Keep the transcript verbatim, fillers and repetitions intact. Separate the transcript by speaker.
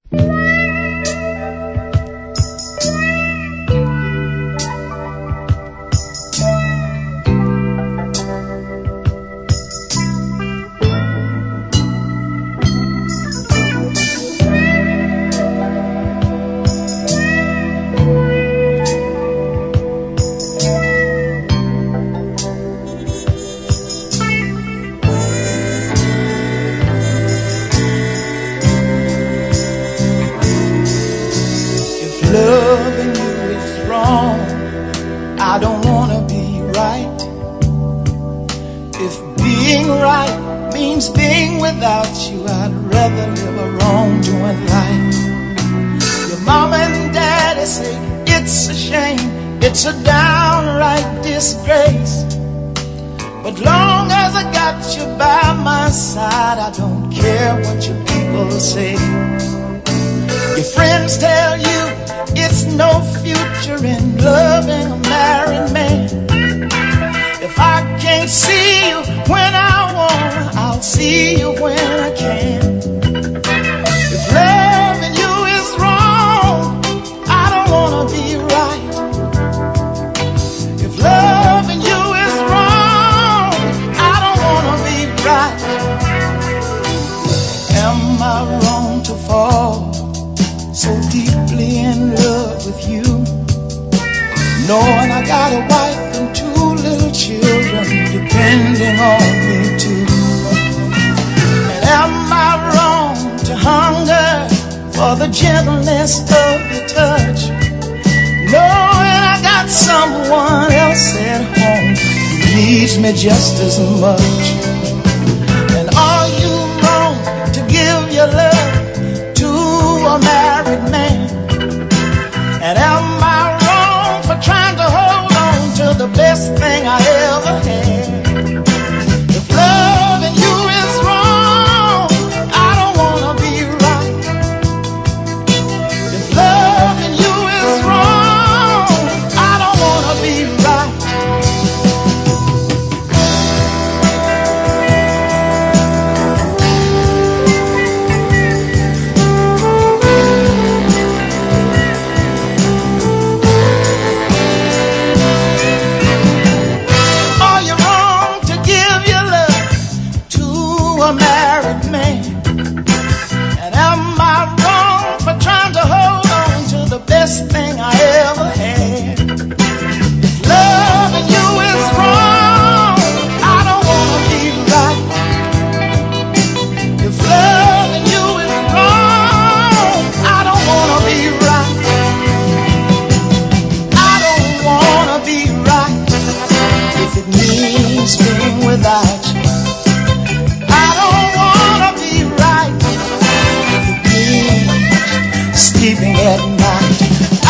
Speaker 1: Loving you is wrong, I don't wanna be right. If being right means being without you, I'd rather live a wrong-doing life. Your mama and daddy say it's a shame, it's a downright disgrace. But long as I got you by my side, I don't care what your people say. Your friends tell you it's no future in loving a married man. If I can't see you when I want, I'll see you when I can. If loving you is wrong, I don't want to be right. If loving you is wrong, I don't want to be right. Am I wrong to fall so deeply in love with you, knowing I got a wife and two little children depending on me too? And am I wrong to hunger for the gentleness of your touch, knowing I got someone else at home who needs me just as much? And are you wrong to give your love to a married man? And am I wrong for trying to hold on to the best thing I ever had? If loving you is wrong, I don't want to be right. If loving you is wrong, I don't want to be right. A married man? And am I wrong for trying to hold on to the best thing I ever had? If loving you is wrong, I don't want to be right. If loving you is wrong, I don't want to be right. I don't want to be right if it means being without you. Sleeping at night,